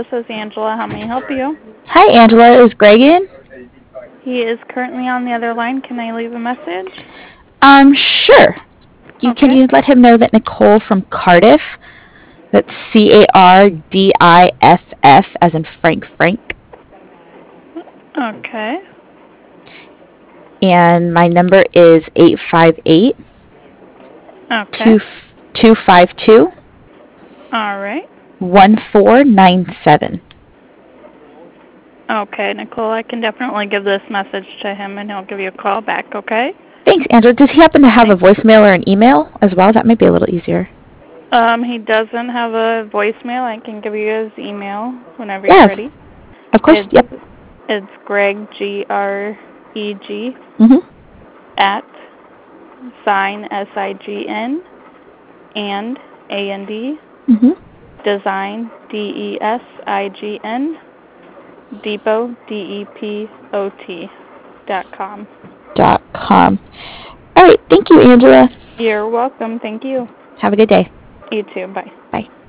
This is Angela. How may I help you? Hi, Angela. Is Greg in? He is currently on the other line. Can I leave a message? Sure. Can Okay. you let him know that Nicole from Cardiff, that's Cardiff, as in Frank, Okay. and my number is 858 Okay. 252 All right. 1497. Okay, Nicole, I can definitely give this message to him and he'll give you a call back, okay? Thanks, Angela. Does he happen to have a Thanks. voicemail or an email as well? That might be a little easier. He doesn't have a voicemail. I can give you his email whenever you're Yeah, ready. of course. It's Yep. it's Greg, Greg, Mhm. at SIGN and AND Mhm. design DESIGN depot DEPOT.com. .com. All right. Thank you, Angela. You're welcome. Thank you. Have a good day. You too. Bye. Bye.